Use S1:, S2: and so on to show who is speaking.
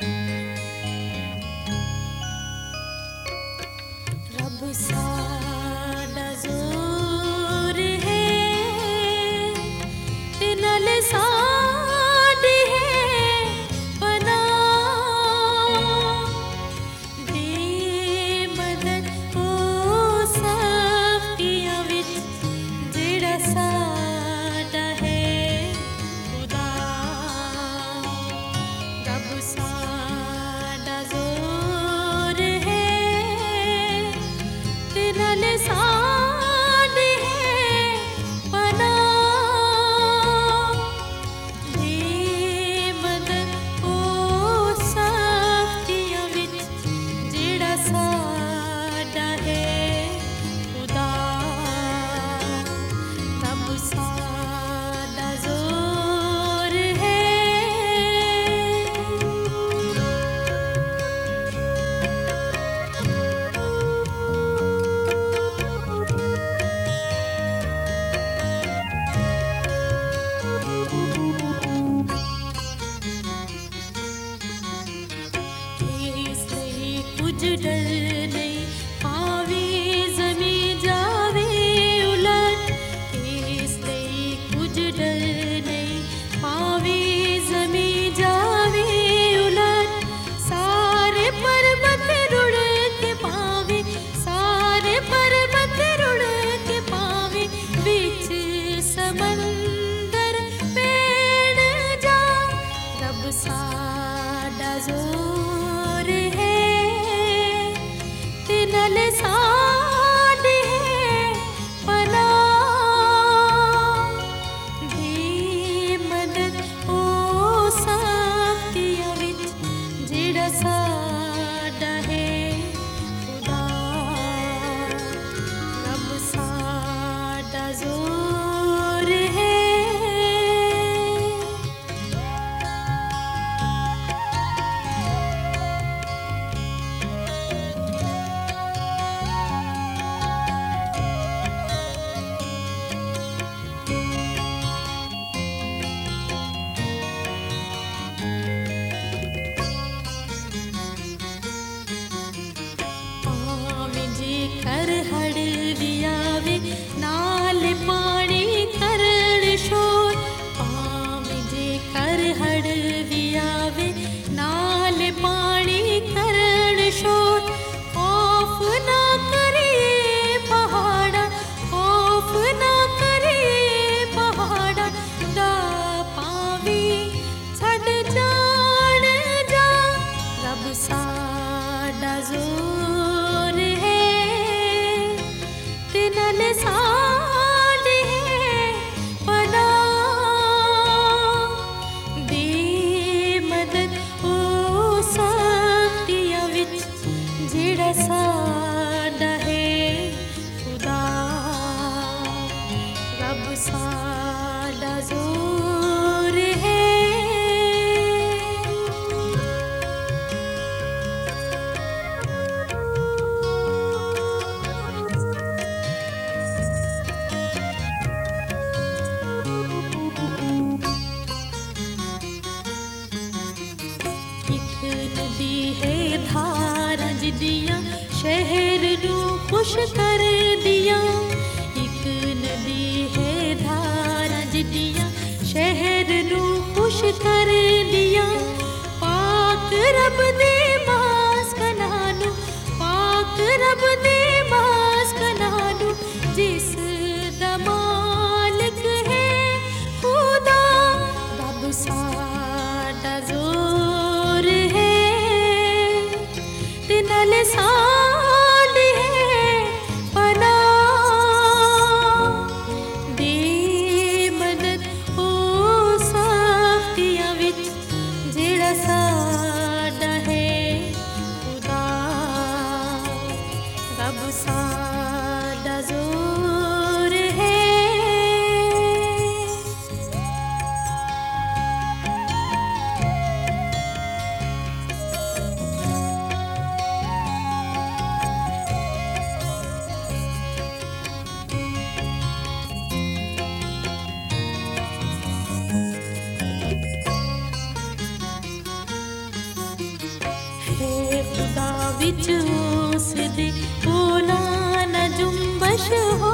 S1: रब साडा जोर है ते नाल साडी है पनाह दे मदद ओ सख्तियां विच जेड़ा साडा है खुदा रब साडा जोर है ते नाल साडी है पनाह दे मदद ओ सख्तियां विच जेड़ा साडा है खुदा रब साडा जोर है। इसलिए कुछ डर नहीं पावे जमी जावे उलट इसलिए कुछ डर नहीं पावे जमी जावे उलट सारे पर्वत रुड़ के पावे सारे पर्वत रुड़ के पावे बिच समंदर पेड़ जा रब साडा जोर है ते नाल साडी है पनाह दे मदद ओ सख्तियां विच जेड़ा साडा है खुदा रब साडा जोर है। पावे जे कर हड़ भी आवे नाल पानी करण शोर पावे जे कर हड़ भी आवे नाल पानी करण शोर खौफ ना करिए पहाड़ा खौफ ना करिए पहाड़ा दा पावी छड़ जान जा रब साडा जोर है ते नाल साडी है पनाह दे मदद ओ सख्तियां विच जेड़ा साडा है खुदा रब साडा जोर है। एक नदी है धारा जिदियां शहर नू खुश कर दिया एक नदी है धारा जिदियां शहर नू खुश कर दिया पाक रब दे मास कनानू पाक रब दे मास कनानू जिस दा मालिक है खुदा रब साडा जोर है ते नाल साडी है पनाह दे मदद ओ सख्तियां विच जेड़ा साडा है विच उस दे ओला न जुम्बश हो